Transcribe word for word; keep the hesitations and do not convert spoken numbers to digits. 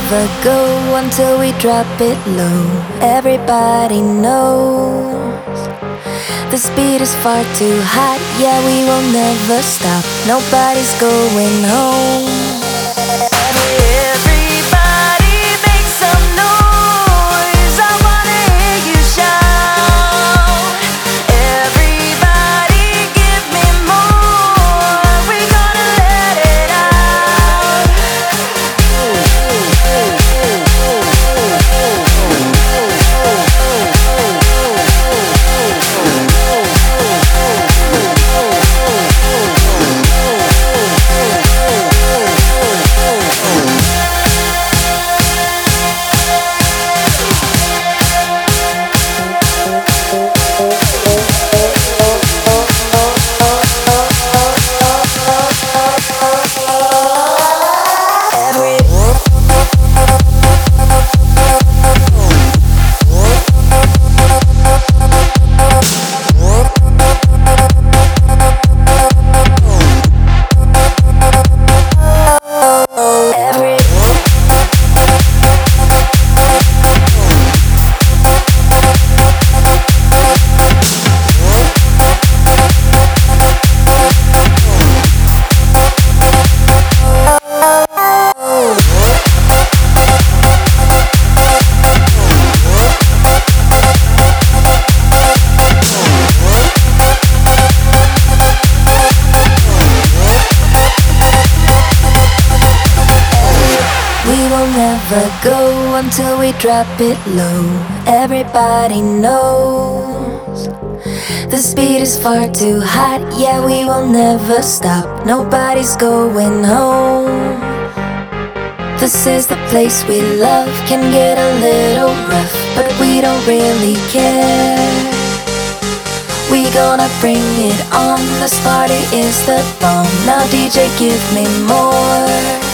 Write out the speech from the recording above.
never go until we drop it low. Everybody knows the speed is far too hot. Yeah, we will never stop. Nobody's going home. Everybody make some noise. I wanna hear you shout. Everybody give me more. We're gonna let it out. Never go until we drop it low. Everybody knows the speed is far too hot. Yeah, we will never stop. Nobody's going home. This is the place we love. Can get a little rough, but we don't really care. We gonna bring it on. This party is the bomb. Now D J, give me more.